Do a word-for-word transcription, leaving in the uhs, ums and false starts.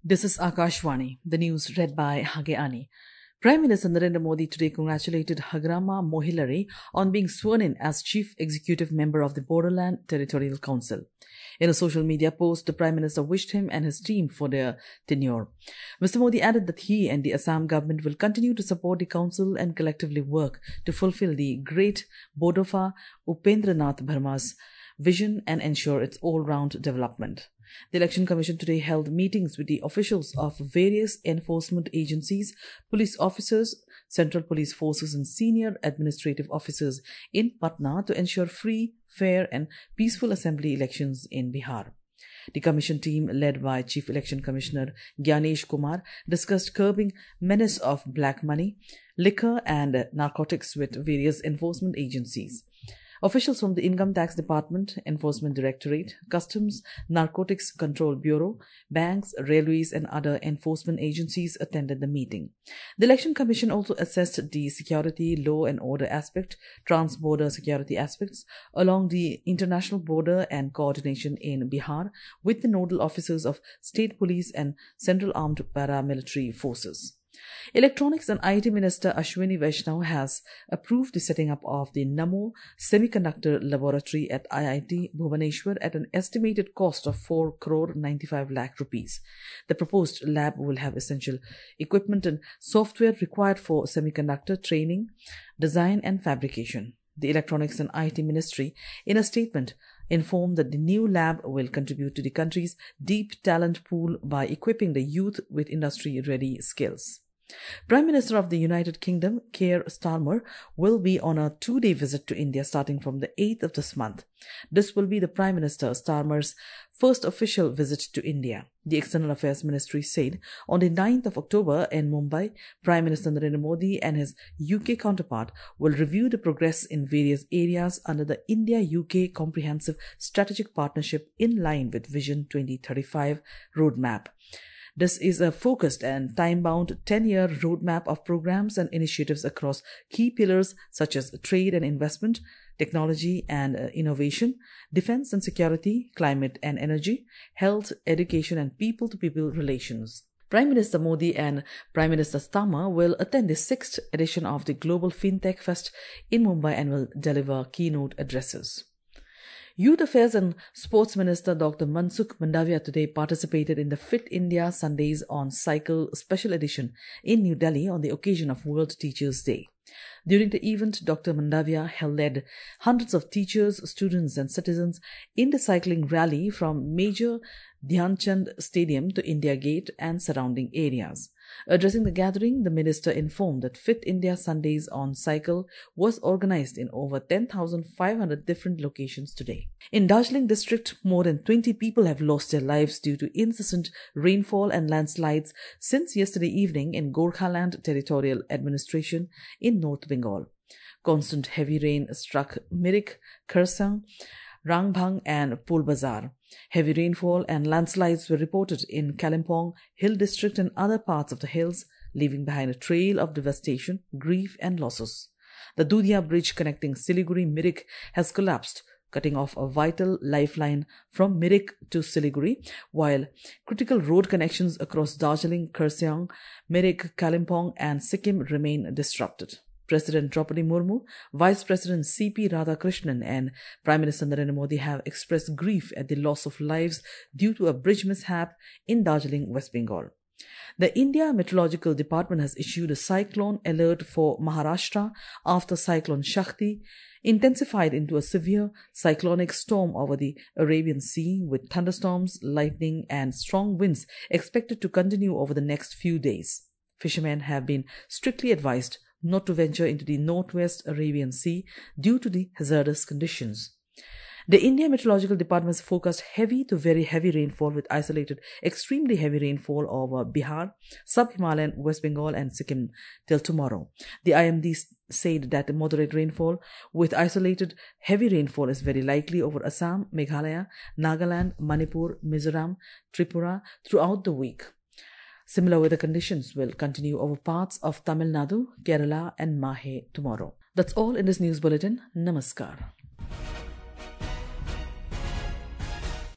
This is Akashvani, the news read by Hageani. Prime Minister Narendra Modi today congratulated Hagrama Mohilari on being sworn in as Chief Executive Member of the Bodoland Territorial Council. In a social media post, the Prime Minister wished him and his team for their tenure. Mister Modi added that he and the Assam government will continue to support the council and collectively work to fulfill the great Bodofa Upendranath Bharma's vision and ensure its all-round development. The Election Commission today held meetings with the officials of various enforcement agencies, police officers, central police forces and senior administrative officers in Patna to ensure free, fair and peaceful assembly elections in Bihar. The commission team, led by Chief Election Commissioner Gyanesh Kumar, discussed curbing menace of black money, liquor and narcotics with various enforcement agencies. Officials from the Income Tax Department, Enforcement Directorate, Customs, Narcotics Control Bureau, banks, railways and other enforcement agencies attended the meeting. The Election Commission also assessed the security, law and order aspect, trans-border security aspects along the international border and coordination in Bihar with the nodal officers of State Police and Central Armed Paramilitary Forces. Electronics and I T Minister Ashwini Vaishnaw has approved the setting up of the Namo Semiconductor Laboratory at I I T Bhubaneswar at an estimated cost of four crore ninety-five lakh rupees. The proposed lab will have essential equipment and software required for semiconductor training, design and fabrication. The Electronics and I T Ministry, in a statement, informed that the new lab will contribute to the country's deep talent pool by equipping the youth with industry-ready skills. Prime Minister of the United Kingdom, Keir Starmer, will be on a two-day visit to India starting from the eighth of this month. This will be the Prime Minister Starmer's first official visit to India. The External Affairs Ministry said on the ninth of October in Mumbai, Prime Minister Narendra Modi and his U K counterpart will review the progress in various areas under the India-U K Comprehensive Strategic Partnership in line with Vision twenty thirty-five roadmap. This is a focused and time-bound ten-year roadmap of programs and initiatives across key pillars such as trade and investment, technology and uh, innovation, defense and security, climate and energy, health, education and people-to-people relations. Prime Minister Modi and Prime Minister Starmer will attend the sixth edition of the Global FinTech Fest in Mumbai and will deliver keynote addresses. Youth Affairs and Sports Minister Doctor Mansukh Mandavia today participated in the Fit India Sundays on Cycle Special Edition in New Delhi on the occasion of World Teachers' Day. During the event, Doctor Mandavia led hundreds of teachers, students and citizens in the cycling rally from Major Dhyan Chand Stadium to India Gate and surrounding areas. Addressing the gathering, the minister informed that Fit India Sundays on Cycle was organized in over ten thousand five hundred different locations today. In Darjeeling district, more than twenty people have lost their lives due to incessant rainfall and landslides since yesterday evening in Gorkhaland Territorial Administration in North Bengal. Constant heavy rain struck Mirik, Khersang, Rangbhang and Pulbazar. Heavy rainfall and landslides were reported in Kalimpong Hill District and other parts of the hills, leaving behind a trail of devastation, grief and losses. The Dudhia Bridge connecting Siliguri-Mirik has collapsed, cutting off a vital lifeline from Mirik to Siliguri, while critical road connections across Darjeeling, Khersang, Mirik, Kalimpong and Sikkim remain disrupted. President Draupadi Murmu, Vice President C P Radhakrishnan and Prime Minister Narendra Modi have expressed grief at the loss of lives due to a bridge mishap in Darjeeling, West Bengal. The India Meteorological Department has issued a cyclone alert for Maharashtra after Cyclone Shakti intensified into a severe cyclonic storm over the Arabian Sea with thunderstorms, lightning and strong winds expected to continue over the next few days. Fishermen have been strictly advised not to venture into the northwest Arabian Sea due to the hazardous conditions. The India Meteorological Department has forecast heavy to very heavy rainfall with isolated extremely heavy rainfall over Bihar, Sub-Himalayan, West Bengal and Sikkim till tomorrow. The I M D said that moderate rainfall with isolated heavy rainfall is very likely over Assam, Meghalaya, Nagaland, Manipur, Mizoram, Tripura throughout the week. Similar weather conditions will continue over parts of Tamil Nadu, Kerala and Mahe tomorrow. That's all in this news bulletin. Namaskar.